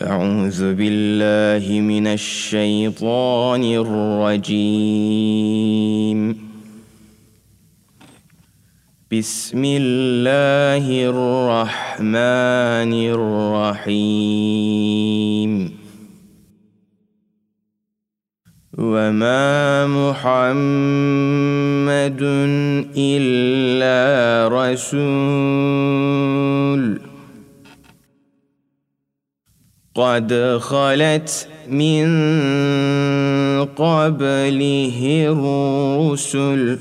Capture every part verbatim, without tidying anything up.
أعوذ بالله من الشيطان الرجيم. بسم الله الرحمن الرحيم. وما محمد إلا رسول قد خلت من قبله الرسل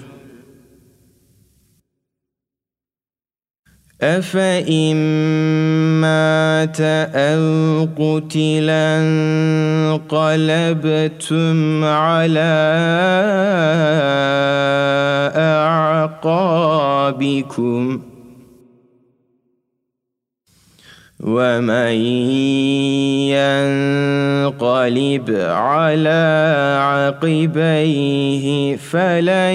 أفإن مات أو قتلا انقلبتم على أعقابكم ومن ينقلب على عقبيه فلن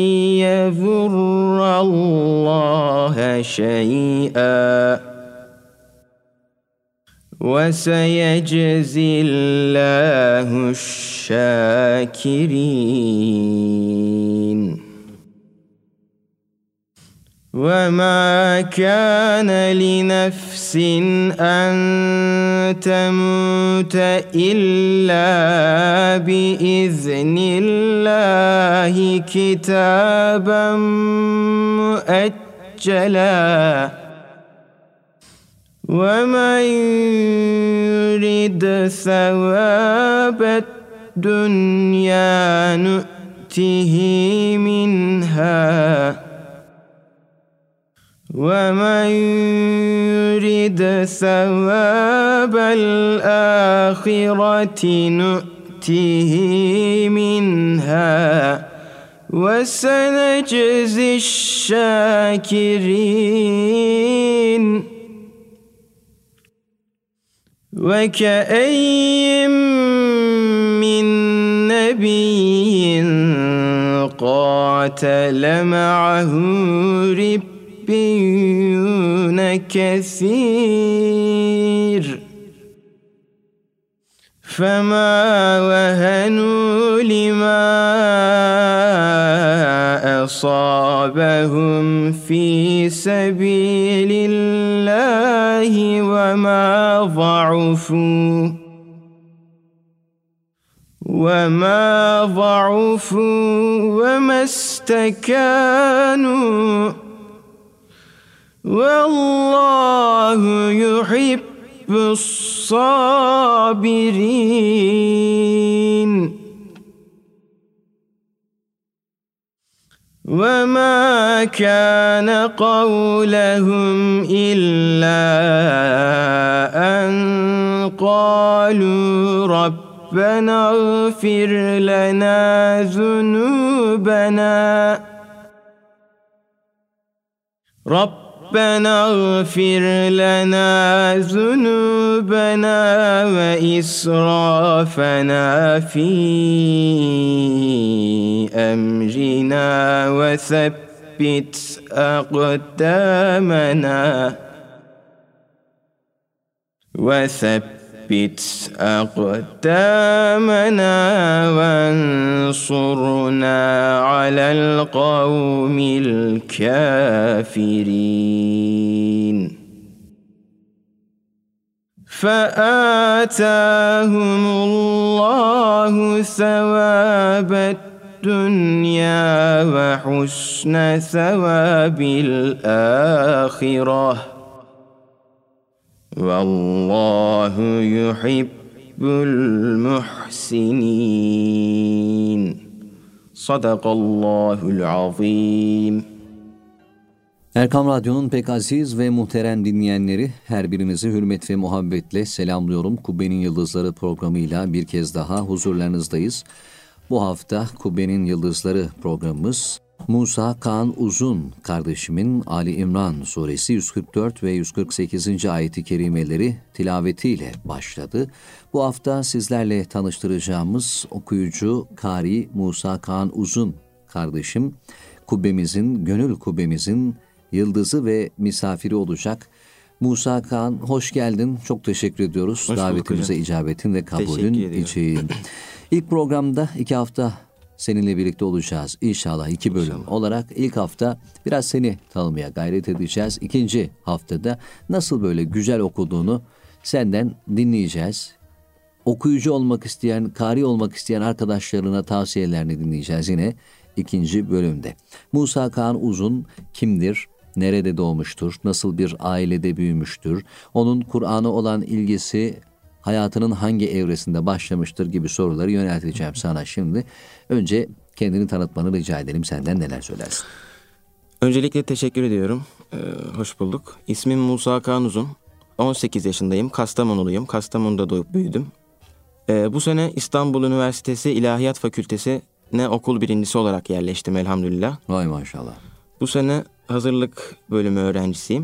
يضر الله شيئا وسيجزي الله الشاكرين. وما كان لنفس أن تموت إلا بإذن الله كتابا مؤجلا ومن يرد ثواب الدنيا نؤته منها ومن يرد ثواب الآخرة نؤته منها وسنجزي الشاكرين. وكأي من نبي قاتل معه ربيون كثير فما وهنوا لما أصابهم في سبيل الله وما ضعفوا وما ضعفوا وما استكانوا والله يحب الصابرين. وما كان قولهم إلا أن قالوا ربنا اغفر لنا ذنوبنا ربنا اغفر لنا ذنوبنا وإسرافنا في أمرنا وثبت أقدامنا وثبت أقدامنا وانصرنا على القوم الكافرين. فآتاهم الله ثواب الدنيا وحسن ثواب الآخرة والله يحب المحسنين. Sadakallahul azim. Erkam Radyo'nun pek aziz ve muhterem dinleyenleri, her birinizi hürmet ve muhabbetle selamlıyorum. Kubbenin Yıldızları programıyla bir kez daha huzurlarınızdayız. Bu hafta Kubbenin Yıldızları programımız Musa Kaan Uzun kardeşimin Ali İmran suresi yüz kırk dört ve yüz kırk sekizinci ayeti kerimeleri tilavetiyle başladı. Bu hafta sizlerle tanıştıracağımız okuyucu Kari Musa Kaan Uzun kardeşim, kubbemizin, gönül kubbemizin yıldızı ve misafiri olacak. Musa Kağan, hoş geldin. Çok teşekkür ediyoruz. Hoş bulduk davetimize hocam. icabetin ve kabulün Teşekkür ediyorum. için. İlk programda iki hafta seninle birlikte olacağız. İnşallah iki bölüm İnşallah. olarak ilk hafta biraz seni tanımaya gayret edeceğiz. İkinci haftada nasıl böyle güzel okuduğunu senden dinleyeceğiz. Okuyucu olmak isteyen, kari olmak isteyen arkadaşlarına tavsiyelerini dinleyeceğiz yine ikinci bölümde. Musa Kağan Uzun kimdir? Nerede doğmuştur? Nasıl bir ailede büyümüştür? Onun Kur'an'a olan ilgisi hayatının hangi evresinde başlamıştır gibi soruları yönelteceğim sana şimdi. Önce kendini tanıtmanı rica edelim. Senden neler söylersin? Öncelikle teşekkür ediyorum. Ee, hoş bulduk. İsmim Musa Kağan Uzun. on sekiz yaşındayım. Kastamonuluyum. Kastamonu'da doğup büyüdüm. Ee, bu sene İstanbul Üniversitesi İlahiyat Fakültesi'ne okul birincisi olarak yerleştim elhamdülillah. Vay maşallah. Bu sene hazırlık bölümü öğrencisiyim.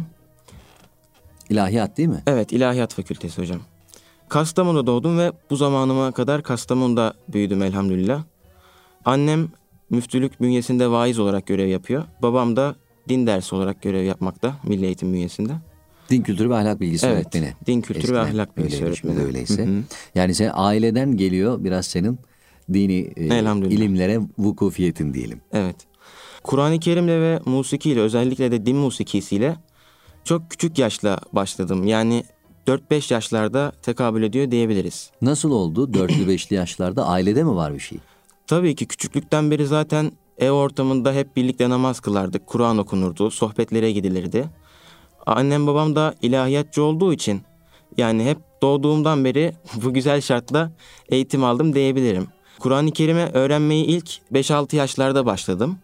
İlahiyat değil mi? Evet, İlahiyat Fakültesi hocam. Kastamonu'da doğdum ve bu zamanıma kadar Kastamonu'da büyüdüm elhamdülillah. Annem müftülük bünyesinde vaiz olarak görev yapıyor. Babam da din dersi olarak görev yapmakta Milli Eğitim bünyesinde. Din kültürü ve ahlak bilgisi Evet, öğretmeni. din kültürü Eskiden ve ahlak bilgisi öyleymiş, öğretmeni. öyleyse. Hı hı. Yani sen aileden geliyor biraz senin dini e, Elhamdülillah. ilimlere vukufiyetin diyelim. Evet. Kur'an-ı Kerim'le ve musikiyle, özellikle de din musikisiyle çok küçük yaşla başladım. Yani dört beş yaşlarda tekabül ediyor diyebiliriz. Nasıl oldu? Dörtlü beşli yaşlarda ailede mi var bir şey? Tabii ki küçüklükten beri zaten ev ortamında hep birlikte namaz kılardık. Kur'an okunurdu, sohbetlere gidilirdi. Annem babam da ilahiyatçı olduğu için yani hep doğduğumdan beri bu güzel şartla eğitim aldım diyebilirim. Kur'an-ı Kerim'i öğrenmeyi ilk beş altı yaşlarda başladım.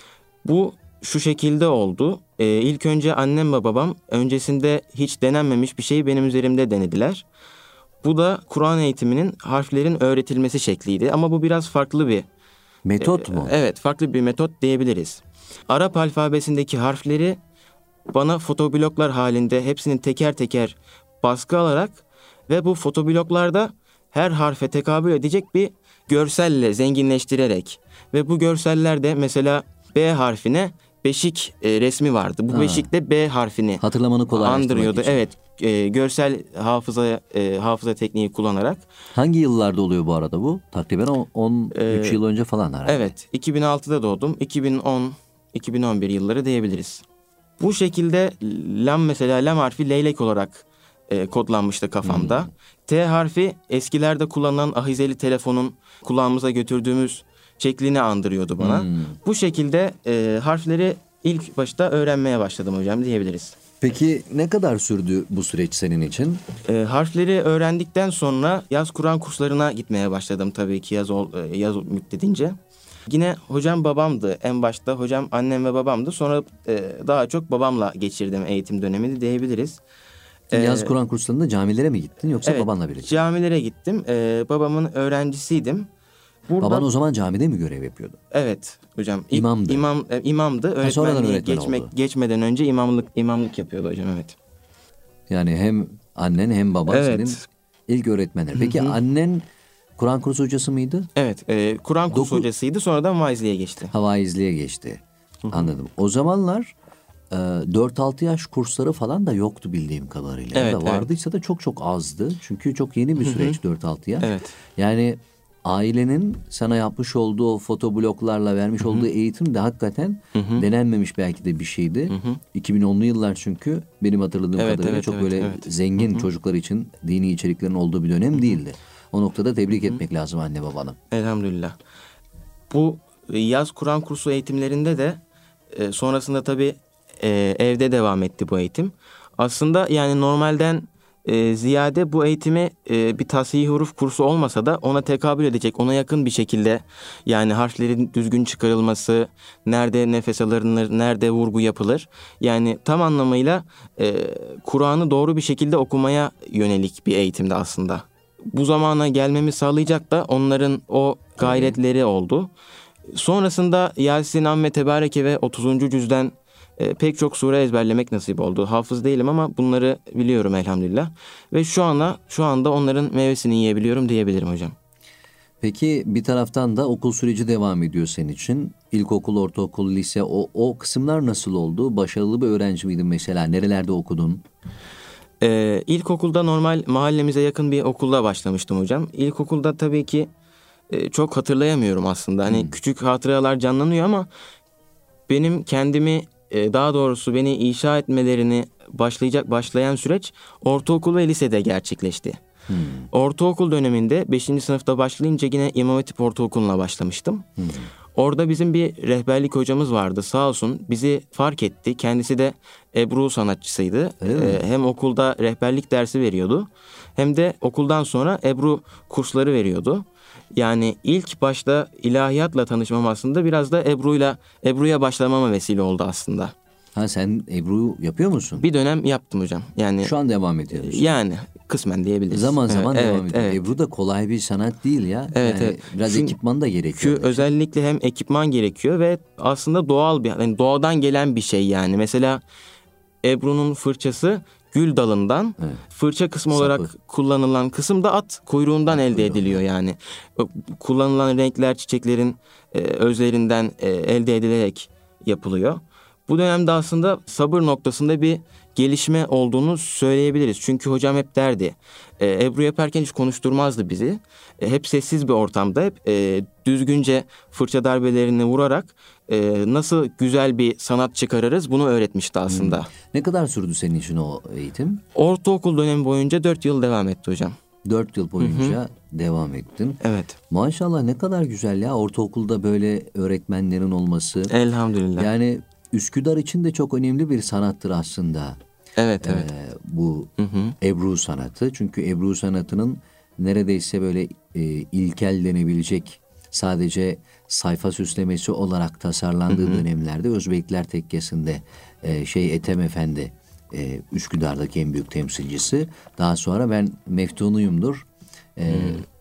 Bu şu şekilde oldu. Ee, ilk önce annem ve babam öncesinde hiç denenmemiş bir şeyi benim üzerimde denediler. Bu da Kur'an eğitiminin harflerin öğretilmesi şekliydi. Ama bu biraz farklı bir... Metot mu? Evet, farklı bir metot diyebiliriz. Arap alfabesindeki harfleri bana fotobloklar halinde hepsinin teker teker baskı alarak ve bu fotobloklarda her harfe tekabül edecek bir görselle zenginleştirerek ve bu görsellerde mesela B harfine beşik e, resmi vardı. Bu Ha. beşik de B harfini Hatırlamanı kolaylaştırmak andırıyordu. için. Evet, e, görsel hafıza e, hafıza tekniği kullanarak. Hangi yıllarda oluyor bu arada bu? Takriben on üç Ee, yıl önce falan herhalde. Evet, iki bin altıda doğdum. iki bin on iki bin on bir yılları diyebiliriz. Bu şekilde lam mesela lam harfi leylek olarak e, kodlanmıştı kafamda. Hmm. T harfi eskilerde kullanılan ahizeli telefonun kulağımıza götürdüğümüz şeklini andırıyordu bana. Hmm. Bu şekilde e, harfleri ilk başta öğrenmeye başladım hocam diyebiliriz. Peki ne kadar sürdü bu süreç senin için? E, harfleri öğrendikten sonra yaz Kur'an kurslarına gitmeye başladım tabii ki yaz, ol, e, yaz müddedince. Yine hocam babamdı en başta, hocam annem ve babamdı. Sonra e, daha çok babamla geçirdim eğitim dönemini diyebiliriz. Yaz Ee, Kur'an kurslarında camilere mi gittin yoksa evet, babanla birlikte? camilere gittim. Ee, babamın öğrencisiydim. Burada, Baban o zaman camide mi görev yapıyordu? Evet hocam. İlk İmamdı. İmam, e, imamdı. sonradan Öğretmenliği öğretmen geçmek, oldu. geçmeden önce imamlık imamlık yapıyordu hocam, evet. Yani hem annen hem baban Evet. senin ilk öğretmenler. Peki annen Kur'an kursu hocası mıydı? Evet, e, Kur'an kursu Dokuz- hocasıydı. Sonradan vaizliğe geçti. Havaizliğe geçti. Anladım. O zamanlar e, dört altı yaş kursları falan da yoktu bildiğim kadarıyla. Evet, Ya da vardıysa da çok çok azdı. Çünkü çok yeni bir süreç dört altı yaş. Evet. Yani ailenin sana yapmış olduğu o fotobloklarla vermiş olduğu eğitim de hakikaten denenmemiş belki de bir şeydi. iki bin onlu yıllar çünkü benim hatırladığım Evet, kadarıyla evet, çok evet, böyle evet. zengin çocuklar için dini içeriklerin olduğu bir dönem değildi. O noktada tebrik etmek lazım anne babanı. Elhamdülillah. Bu e, yaz Kur'an kursu eğitimlerinde de e, sonrasında tabii e, evde devam etti bu eğitim. Aslında yani normalden e, ziyade bu eğitimi e, bir tasih-i huruf kursu olmasa da ona tekabül edecek, ona yakın bir şekilde yani harflerin düzgün çıkarılması, nerede nefes alınır, nerede vurgu yapılır. Yani tam anlamıyla e, Kur'an'ı doğru bir şekilde okumaya yönelik bir eğitimdi aslında. Bu zamana gelmemi sağlayacak da onların o gayretleri oldu. Sonrasında Yasin, Amme, Tebareke ve otuzuncu cüzden e, pek çok sure ezberlemek nasip oldu. Hafız değilim ama bunları biliyorum elhamdülillah. Ve şu anda şu anda onların meyvesini yiyebiliyorum diyebilirim hocam. Peki bir taraftan da okul süreci devam ediyor senin için. İlkokul, ortaokul, lise o, o kısımlar nasıl oldu? Başarılı bir öğrenci miydin mesela? Nerelerde okudun? Ee, ilkokulda normal mahallemize yakın bir okulda başlamıştım hocam. İlkokulda tabii ki e, çok hatırlayamıyorum aslında. Hani Hmm. küçük hatıralar canlanıyor ama benim kendimi e, daha doğrusu beni inşa etmelerini başlayacak başlayan süreç ortaokul ve lisede gerçekleşti. Hmm. Ortaokul döneminde beşinci sınıfta başlayınca yine İmam Hatip Ortaokulu'na başlamıştım. Hmm. Orada bizim bir rehberlik hocamız vardı, sağ olsun bizi fark etti. Kendisi de Ebru sanatçısıydı. Ee, hem okulda rehberlik dersi veriyordu hem de okuldan sonra Ebru kursları veriyordu. Yani ilk başta ilahiyatla tanışmam aslında biraz da Ebru'yla Ebru'ya başlamama vesile oldu aslında. Ha, sen Ebru yapıyor musun? Bir dönem yaptım hocam. Yani şu an devam ediyor musun? Yani kısmen diyebiliriz. Zaman zaman evet, devam ediyor. Evet. Ebru da kolay bir sanat değil ya. Evet, yani evet. Biraz Çünkü, ekipman da gerekiyor. Çünkü özellikle hem ekipman gerekiyor ve aslında doğal bir, yani doğadan gelen bir şey yani. Mesela Ebru'nun fırçası gül dalından, evet. Fırça kısmı Sapı. olarak kullanılan kısım da at kuyruğundan at elde kuyruğundan. ediliyor yani. Kullanılan renkler çiçeklerin e, özlerinden e, elde edilerek yapılıyor. Bu dönemde aslında sabır noktasında bir gelişme olduğunu söyleyebiliriz. Çünkü hocam hep derdi, e, Ebru yaparken hiç konuşturmazdı bizi. E, hep sessiz bir ortamda, hep e, düzgünce fırça darbelerini vurarak e, nasıl güzel bir sanat çıkarırız bunu öğretmişti aslında. Hmm. Ne kadar sürdü senin için o eğitim? Ortaokul dönemi boyunca dört yıl devam etti hocam. Dört yıl boyunca Hı-hı. devam ettin. Evet. Maşallah, ne kadar güzel ya, ortaokulda böyle öğretmenlerin olması. Elhamdülillah. Yani Üsküdar için de çok önemli bir sanattır aslında. Evet, evet. Ee, bu hı hı. Ebru sanatı. Çünkü Ebru sanatının neredeyse böyle e, ilkel denebilecek, sadece sayfa süslemesi olarak tasarlandığı hı hı. dönemlerde Özbekler Tekkesi'nde e, şey Ethem Efendi, e, Üsküdar'daki en büyük temsilcisi. Daha sonra ben meftunuyumdur. E,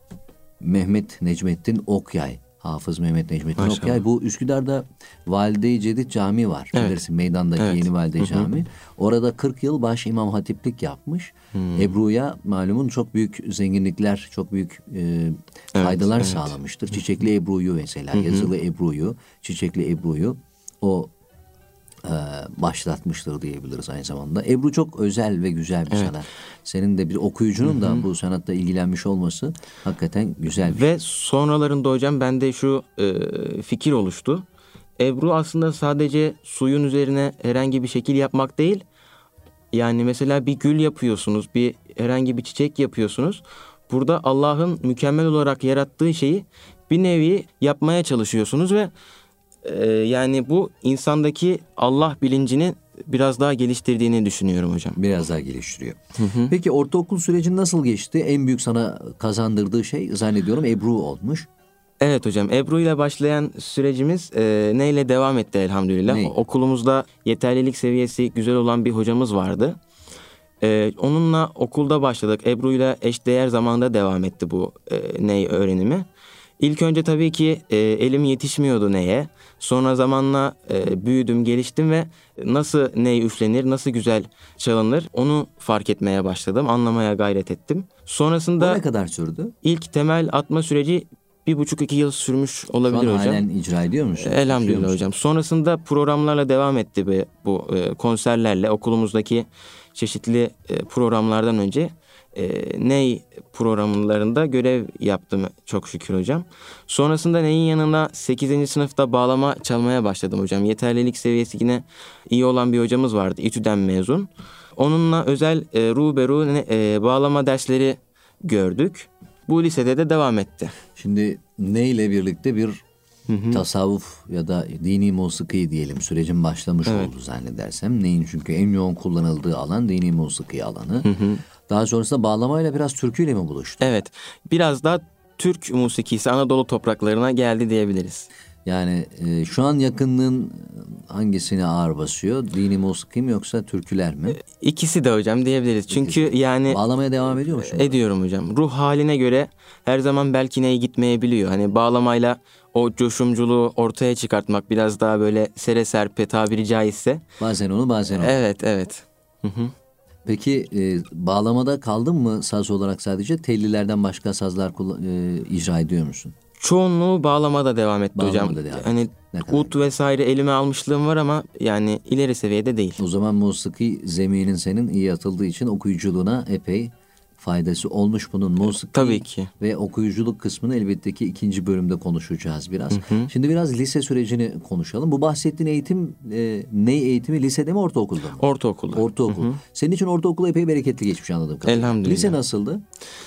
Mehmet Necmettin Okyay. Hafız Mehmet Necmettin Maşallah. Okyay. Bu Üsküdar'da Valide-i Cedid Camii var. Evet. Bilirsin, meydandaki evet. yeni Valide-i Camii. Orada kırk yıl baş imam hatiplik yapmış. Hmm. Ebru'ya malumun çok büyük zenginlikler, çok büyük e, faydalar evet, evet. sağlamıştır. Çiçekli Ebru'yu mesela, Hı-hı. yazılı Ebru'yu, çiçekli Ebru'yu o e, başlatmıştır diyebiliriz aynı zamanda. Ebru çok özel ve güzel bir evet. sanat. Senin de bir okuyucunun Hı-hı. da bu sanatta ilgilenmiş olması hakikaten güzel bir Ve şey. sonralarında hocam bende şu e, fikir oluştu. Ebru aslında sadece suyun üzerine herhangi bir şekil yapmak değil. Yani mesela bir gül yapıyorsunuz, bir herhangi bir çiçek yapıyorsunuz. Burada Allah'ın mükemmel olarak yarattığı şeyi bir nevi yapmaya çalışıyorsunuz ve e, yani bu insandaki Allah bilincini biraz daha geliştirdiğini düşünüyorum hocam. Biraz daha geliştiriyor. Hı hı. Peki ortaokul sürecin nasıl geçti? En büyük sana kazandırdığı şey zannediyorum Ebru olmuş. Evet hocam, Ebru ile başlayan sürecimiz e, neyle devam etti elhamdülillah. Ne? Okulumuzda yeterlilik seviyesi güzel olan bir hocamız vardı. E, onunla okulda başladık. Ebru ile eşdeğer zamanda devam etti bu e, ney öğrenimi. İlk önce tabii ki e, elim yetişmiyordu neye. Sonra zamanla e, büyüdüm, geliştim ve nasıl ney üflenir, nasıl güzel çalınır onu fark etmeye başladım. Anlamaya gayret ettim. Sonrasında... Bu ne kadar sürdü? İlk temel atma süreci bir buçuk iki yıl sürmüş olabilir hocam. Şu an halen icra ediyor musun? Elhamdülillah musun? Hocam. Sonrasında programlarla devam etti bu, bu e, konserlerle. Okulumuzdaki çeşitli e, programlardan önce e, ney programlarında görev yaptım çok şükür hocam. Sonrasında neyin yanına sekizinci sınıfta bağlama çalmaya başladım hocam. Yeterlilik seviyesi yine iyi olan bir hocamız vardı. İTÜ'den mezun. Onunla özel e, ruberu e, bağlama dersleri gördük. Bu lisede de devam etti. Şimdi neyle birlikte bir hı hı. tasavvuf ya da dini musiki diyelim sürecin başlamış evet. oldu zannedersem. Neyin çünkü en yoğun kullanıldığı alan dini musiki alanı. Hı hı. Daha sonrasında bağlamayla biraz türküyle mi buluştu? Evet, biraz daha Türk musikisi Anadolu topraklarına geldi diyebiliriz. Yani e, şu an yakınlığın hangisine ağır basıyor? Dini musiki mi yoksa türküler mi? İkisi de hocam diyebiliriz. Çünkü İkisi. yani... Bağlamaya devam ediyor musun? Ediyorum hocam. Ruh haline göre her zaman belki neye gitmeyebiliyor. Hani bağlamayla o coşumculuğu ortaya çıkartmak biraz daha böyle sere serpe tabiri caizse. Bazen onu bazen onu. Evet, evet. Hı hı. Peki e, bağlamada kaldın mı saz olarak sadece? Tellilerden başka sazlar e, icra ediyor musun? Çoğunluğu bağlamada devam etti Bağlamada hocam. devam Hani ut vesaire elime almışlığım var ama yani ileri seviyede değil. O zaman musiki zeminin senin iyi atıldığı için okuyuculuğuna epey faydası olmuş bunun. Musiki Tabii ki. ve okuyuculuk kısmını elbette ki ikinci bölümde konuşacağız biraz. Hı hı. Şimdi biraz lise sürecini konuşalım. Bu bahsettiğin eğitim e, ne eğitimi? Lisede mi, ortaokulda mı? Ortaokulda. Ortaokul. Hı hı. Senin için ortaokul epey bereketli geçmiş anladığım kadarıyla. Elhamdülillah. Lise nasıldı?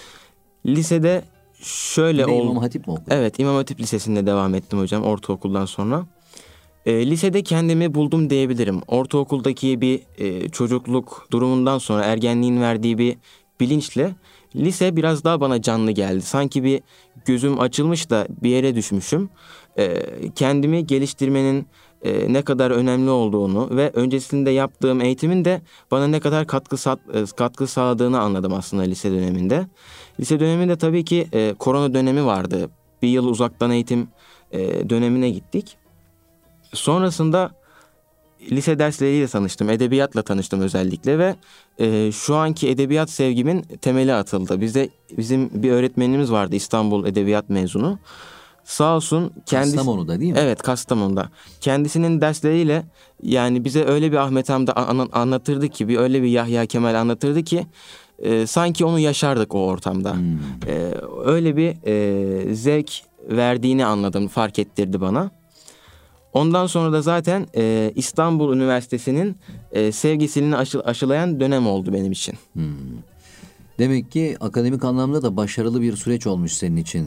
Lisede şöyle Yine oldu. İmam Hatip mi okudun? Evet, İmam Hatip Lisesi'nde devam ettim hocam ortaokuldan sonra. E, lisede kendimi buldum diyebilirim. Ortaokuldaki bir e, çocukluk durumundan sonra ergenliğin verdiği bir bilinçle lise biraz daha bana canlı geldi. Sanki bir gözüm açılmış da bir yere düşmüşüm. E, kendimi geliştirmenin e, ne kadar önemli olduğunu ve öncesinde yaptığım eğitimin de bana ne kadar katkı sa- katkı sağladığını anladım aslında lise döneminde. Lise döneminde tabii ki e, korona dönemi vardı. Bir yıl uzaktan eğitim e, dönemine gittik. Sonrasında lise dersleriyle tanıştım. Edebiyatla tanıştım özellikle ve e, şu anki edebiyat sevgimin temeli atıldı. Bize bizim bir öğretmenimiz vardı, İstanbul Edebiyat mezunu. Sağ olsun kendisi. Kastamonu'da değil mi? Evet, Kastamonu'da. Kendisinin dersleriyle yani bize öyle bir Ahmet Hamdi an- anlatırdı ki, bir öyle bir Yahya Kemal anlatırdı ki e, sanki onu yaşardık o ortamda. Hmm. E, öyle bir e, zevk verdiğini anladım, fark ettirdi bana. Ondan sonra da zaten e, İstanbul Üniversitesi'nin e, sevgisini aşı, aşılayan dönem oldu benim için. Hmm. Demek ki akademik anlamda da başarılı bir süreç olmuş senin için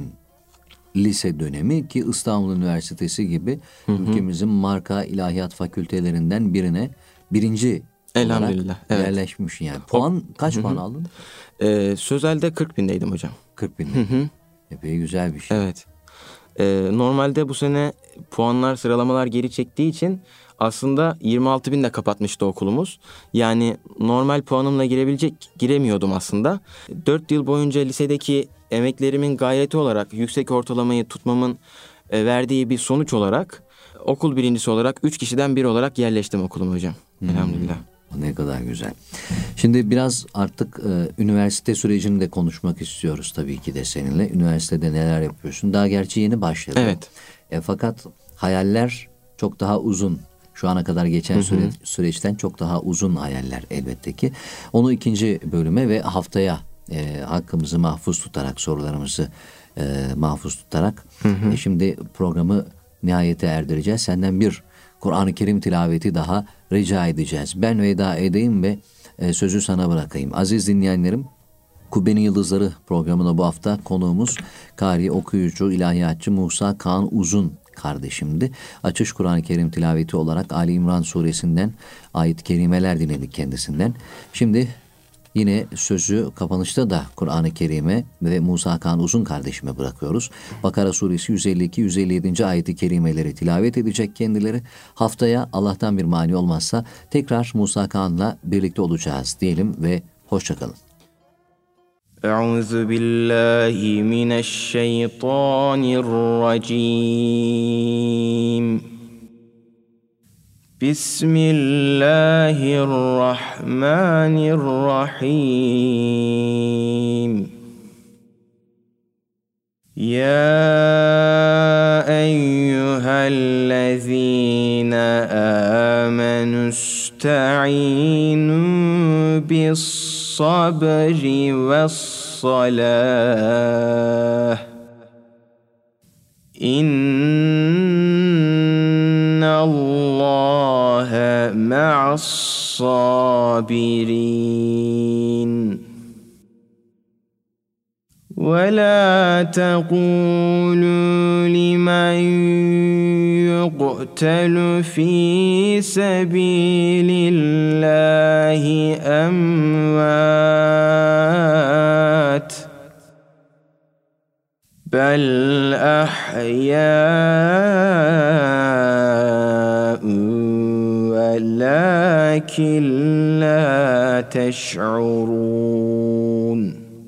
lise dönemi, ki İstanbul Üniversitesi gibi Hı hı. ülkemizin marka ilahiyat fakültelerinden birine birinci Elhamdülillah, olarak evet. yerleşmiş yani. Puan kaç Hı hı. puan aldın? E, Sözel'de kırk bindeydim hocam. kırk bin. Hı hı. Epey güzel bir şey. Evet. E, normalde bu sene puanlar, sıralamalar geri çektiği için aslında yirmi altı binle kapatmıştı okulumuz. Yani normal puanımla girebilecek, giremiyordum aslında. dört yıl boyunca lisedeki emeklerimin gayreti olarak yüksek ortalamayı tutmamın e, verdiği bir sonuç olarak okul birincisi olarak üç kişiden biri olarak yerleştim okuluma hocam. Hmm. Elhamdülillah. Ne kadar güzel. Şimdi biraz artık e, üniversite sürecini de konuşmak istiyoruz tabii ki de seninle. Üniversitede neler yapıyorsun? Daha gerçi yeni başladı. Evet. E, fakat hayaller çok daha uzun. Şu ana kadar geçen süre, süreçten çok daha uzun hayaller elbette ki. Onu ikinci bölüme ve haftaya e, hakkımızı mahfuz tutarak, sorularımızı e, mahfuz tutarak Hı hı. e, şimdi programı nihayete erdireceğiz. Senden bir Kur'an-ı Kerim tilaveti daha rica edeceğiz. Ben veda edeyim ve e, sözü sana bırakayım. Aziz dinleyenlerim, Kubbe'nin Yıldızları programına bu hafta konuğumuz Kari, okuyucu, ilahiyatçı Musa Kaan Uzun kardeşimdi. Açış Kur'an-ı Kerim tilaveti olarak Ali İmran suresinden ayet-i kerimeler dinledik kendisinden. Şimdi yine sözü kapanışta da Kur'an-ı Kerim'e ve Musa Kaan Uzun kardeşime bırakıyoruz. Bakara suresi yüz elli iki yüz elli yedi. ayet-i kerimeleri tilavet edecek kendileri. Haftaya Allah'tan bir mani olmazsa tekrar Musa Kaan'la birlikte olacağız diyelim ve hoşçakalın. Euzu billahi mineşşeytanirracim. Bismillahirrahmanirrahim. Ya eyyühellezine amenü ista'inu bis sabri ve salah. İnnallâhe ma'as-sabirin. وَلَا تَقُولُوا لِمَنْ يُقْتَلُ فِي سَبِيلِ اللَّهِ أَمْوَاتٌ بَلْ أَحْيَاءٌ وَلَكِنْ لَا تَشْعُرُونَ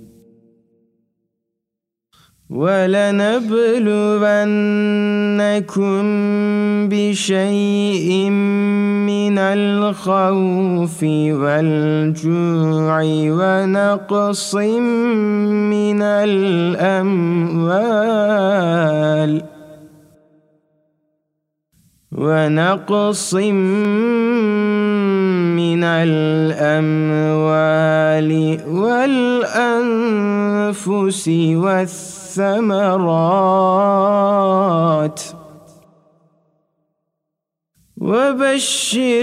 وَلَنَبْلُوَنَّكُمْ بِشَيْءٍ مِّنَ الْخَوْفِ وَالْجُوعِ وَنَقْصٍ مِّنَ الْأَمْوَالِ ونقص من الأموال والأنفس والثمرات وبشر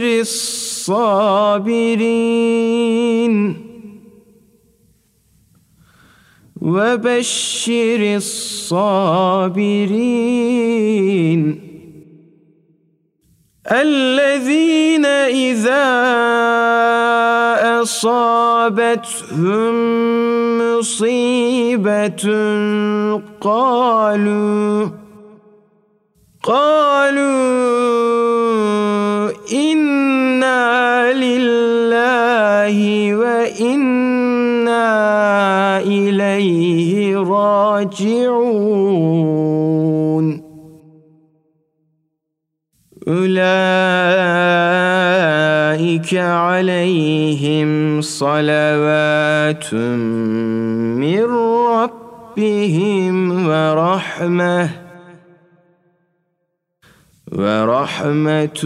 الصابرين وبشر الصابرين الذين إذا أصابتهم مصيبة قالوا قالوا إنا لله وإنا إليه راجعون أولئك عليهم صلوات من ربهم ورحمة ورحمة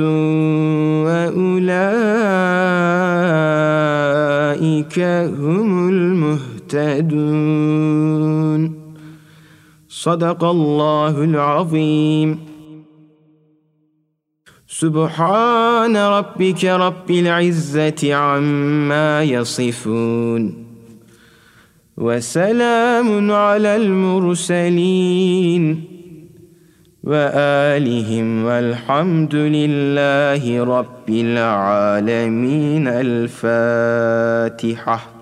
وأولئك هم المهتدون. صدق الله العظيم. سبحان ربك رب العزة عما يصفون وسلام على المرسلين وآلهم والحمد لله رب العالمين. الفاتحة.